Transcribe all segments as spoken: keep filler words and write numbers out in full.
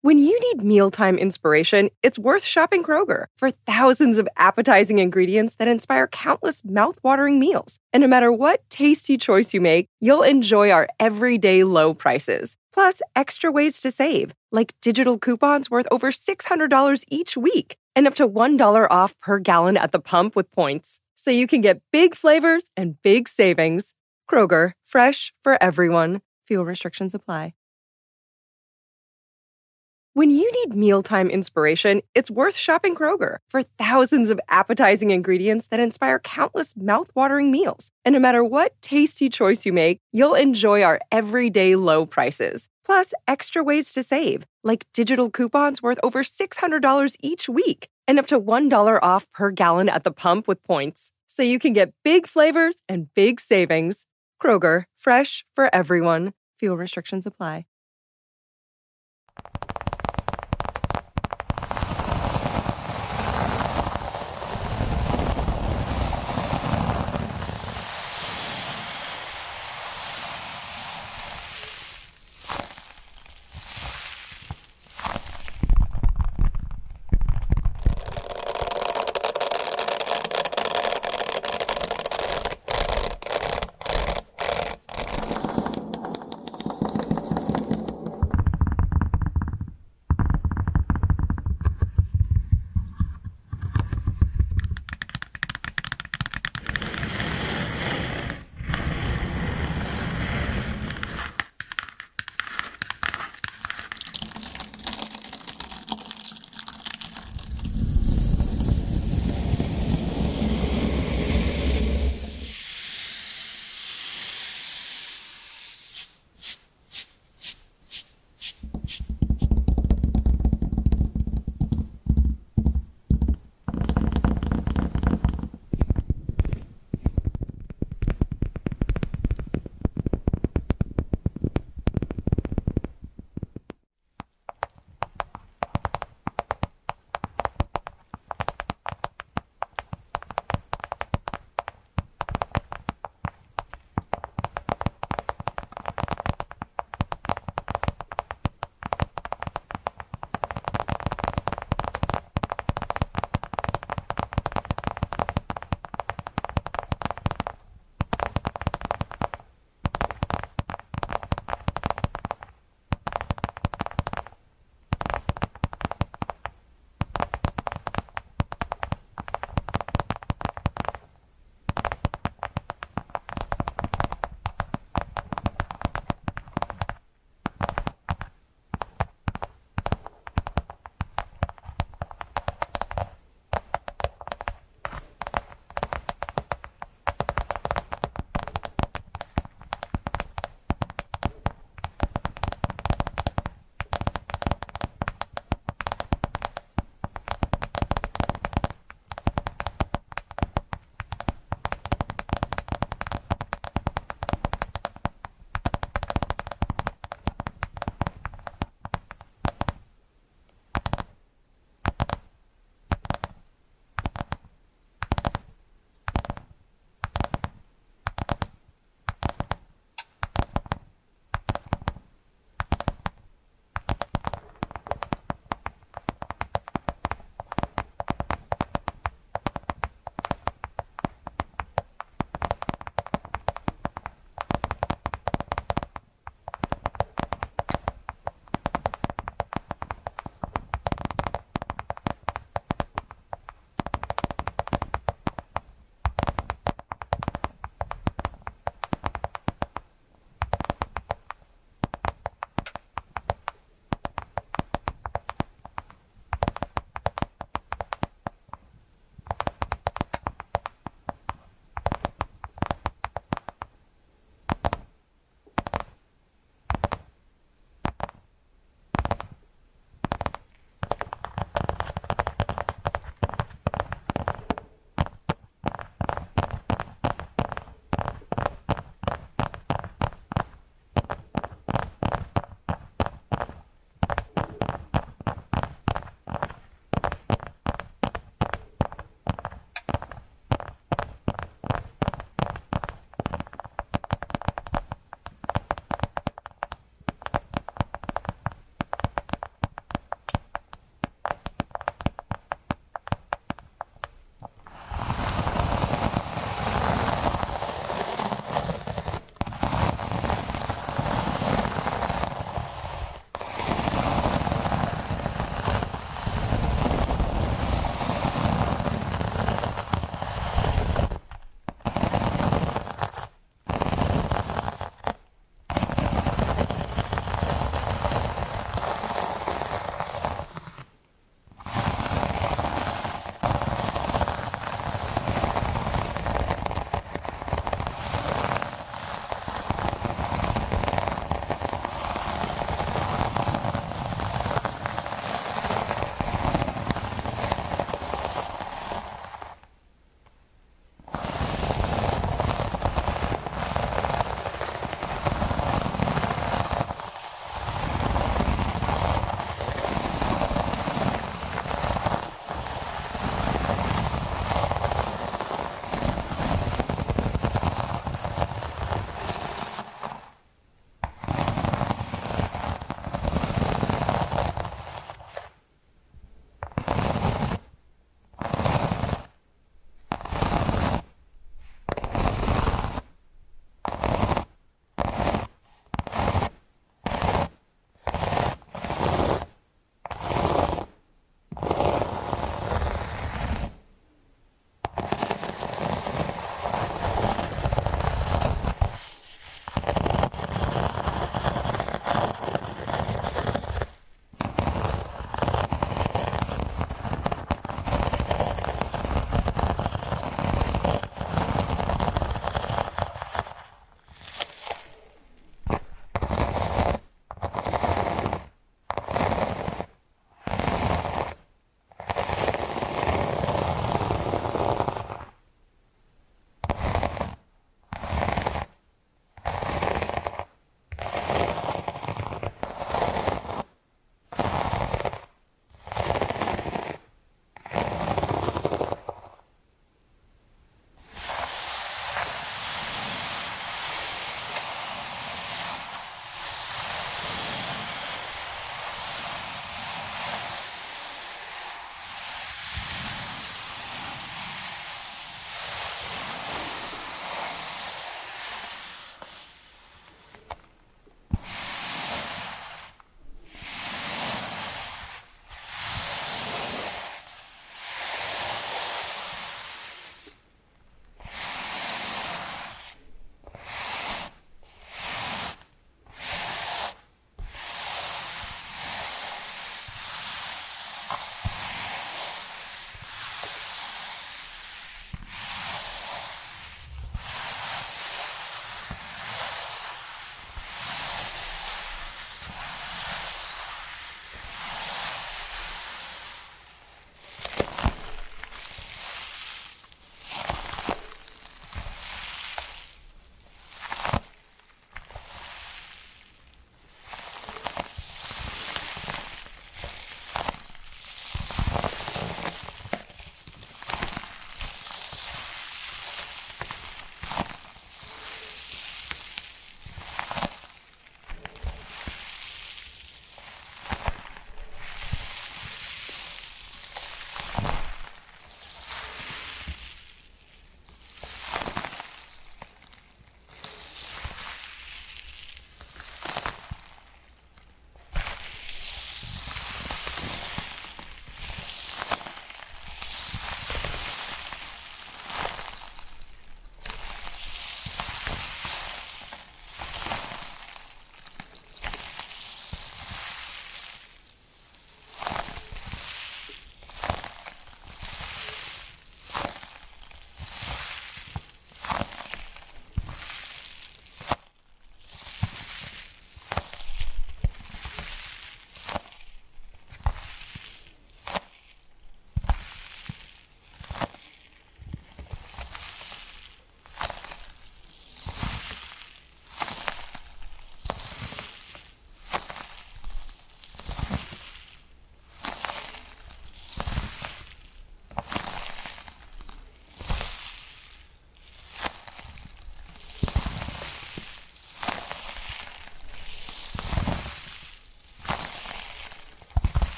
When you need mealtime inspiration, it's worth shopping Kroger for thousands of appetizing ingredients that inspire countless mouth-watering meals. And no matter what tasty choice you make, you'll enjoy our everyday low prices. Plus, extra ways to save, like digital coupons worth over six hundred dollars each week and up to one dollar off per gallon at the pump with points. So you can get big flavors and big savings. Kroger, fresh for everyone. Fuel restrictions apply. When you need mealtime inspiration, it's worth shopping Kroger for thousands of appetizing ingredients that inspire countless mouth-watering meals. And no matter what tasty choice you make, you'll enjoy our everyday low prices. Plus, extra ways to save, like digital coupons worth over six hundred dollars each week and up to one dollar off per gallon at the pump with points. So you can get big flavors and big savings. Kroger, fresh for everyone. Fuel restrictions apply.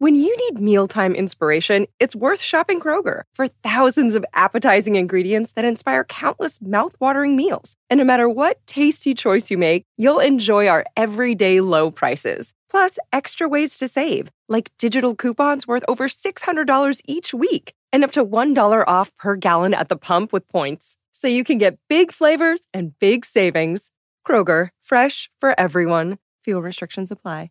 When you need mealtime inspiration, it's worth shopping Kroger for thousands of appetizing ingredients that inspire countless mouthwatering meals. And no matter what tasty choice you make, you'll enjoy our everyday low prices. Plus, extra ways to save, like digital coupons worth over six hundred dollars each week and up to one dollar off per gallon at the pump with points. So you can get big flavors and big savings. Kroger, fresh for everyone. Fuel restrictions apply.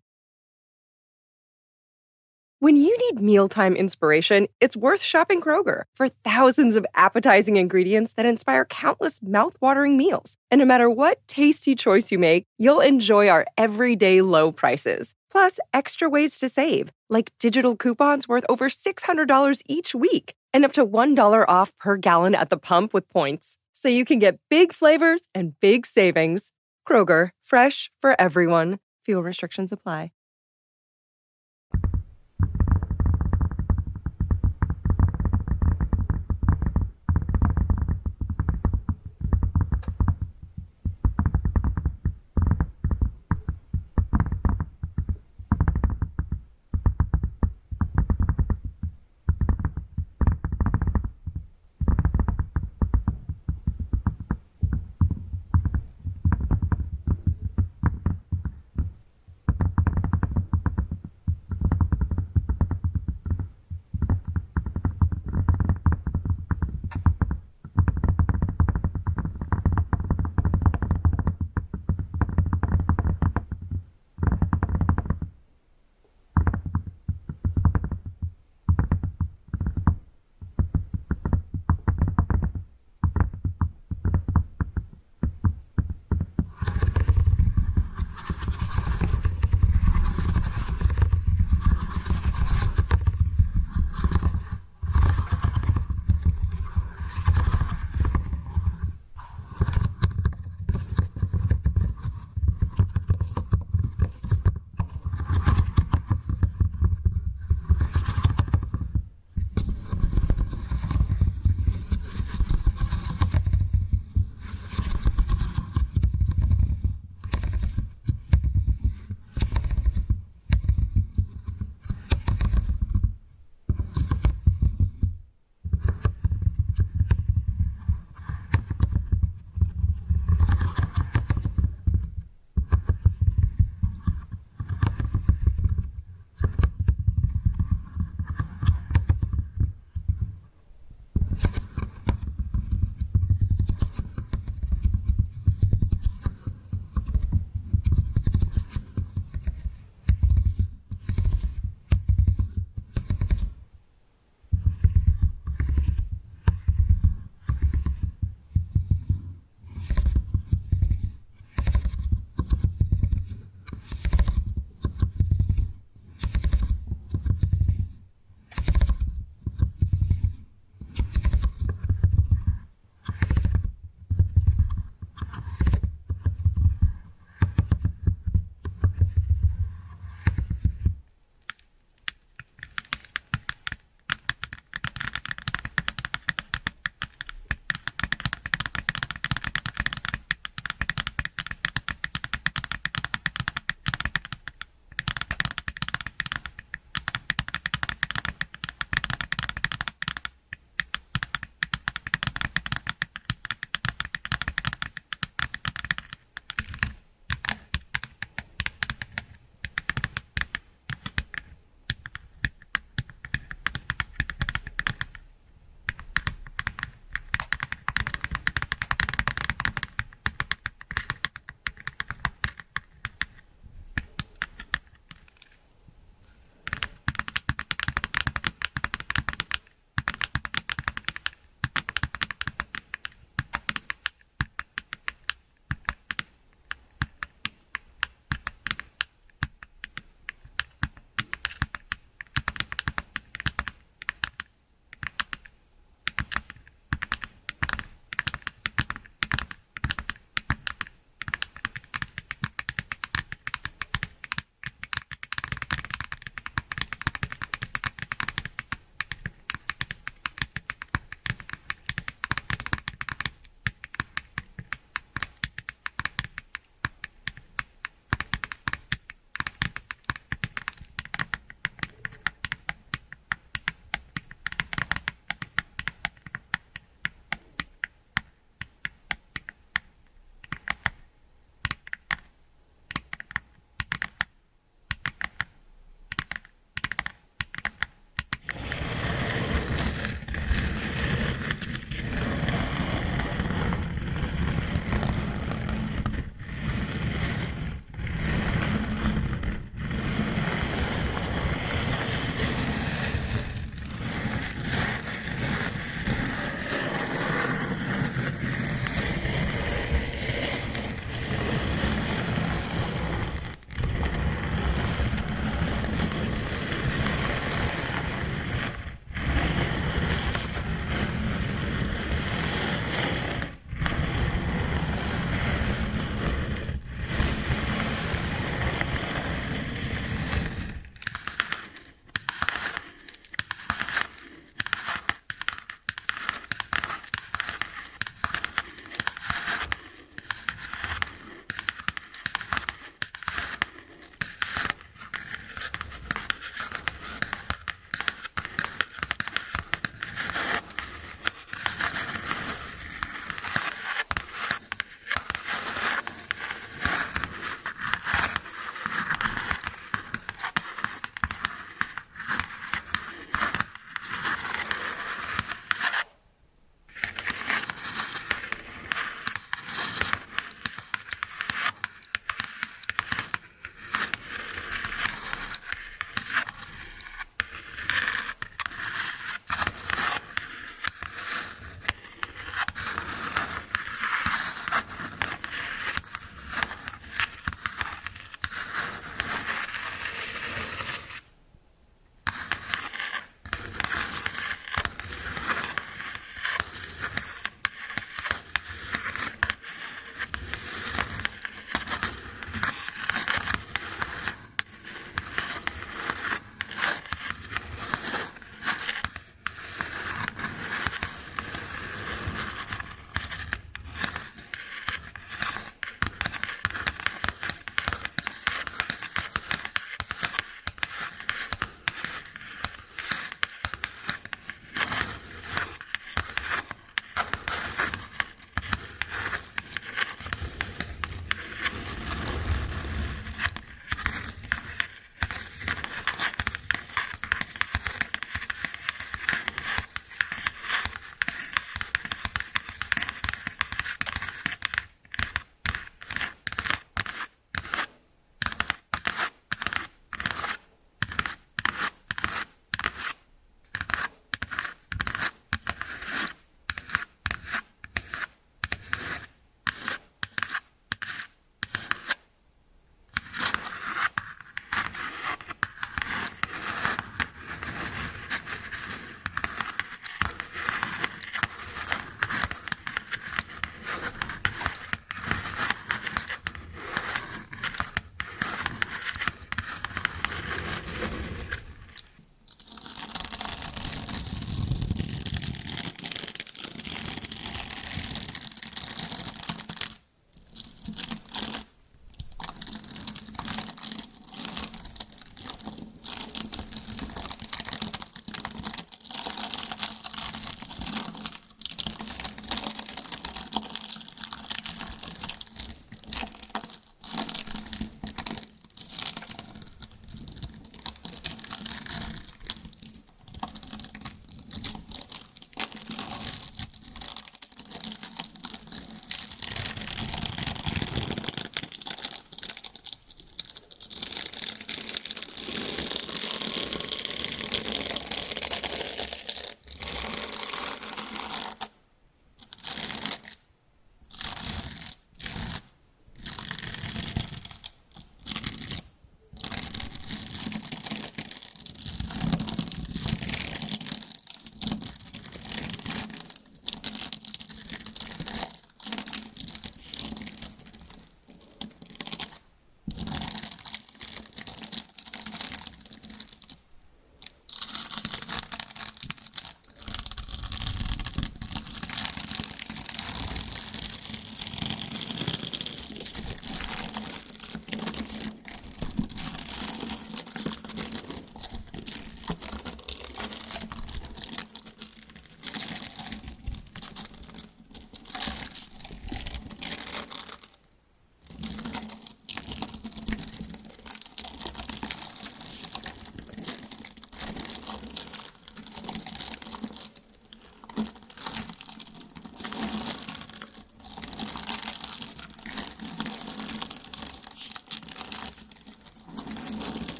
When you need mealtime inspiration, it's worth shopping Kroger for thousands of appetizing ingredients that inspire countless mouthwatering meals. And no matter what tasty choice you make, you'll enjoy our everyday low prices. Plus, extra ways to save, like digital coupons worth over six hundred dollars each week and up to one dollar off per gallon at the pump with points. So you can get big flavors and big savings. Kroger, fresh for everyone. Fuel restrictions apply.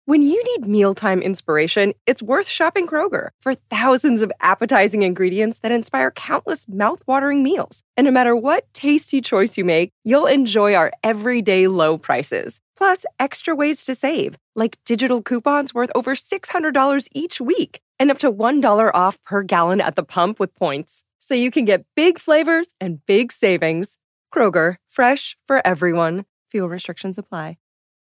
When you need mealtime inspiration, it's worth shopping Kroger for thousands of appetizing ingredients that inspire countless mouth-watering meals. And no matter what tasty choice you make, you'll enjoy our everyday low prices. Plus, extra ways to save, like digital coupons worth over six hundred dollars each week and up to one dollar off per gallon at the pump with points. So you can get big flavors and big savings. Kroger, fresh for everyone. Fuel restrictions apply.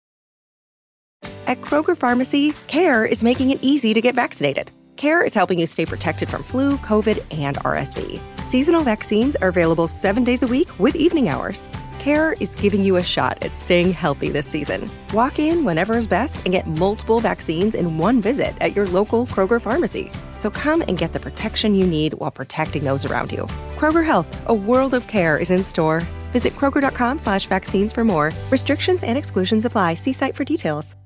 At Kroger Pharmacy, CARE is making it easy to get vaccinated. CARE is helping you stay protected from flu, COVID, and R S V. Seasonal vaccines are available seven days a week with evening hours. CARE is giving you a shot at staying healthy this season. Walk in whenever is best and get multiple vaccines in one visit at your local Kroger Pharmacy. So come and get the protection you need while protecting those around you. Kroger Health, a world of care is in store. Visit Kroger.com slash vaccines for more. Restrictions and exclusions apply. See site for details.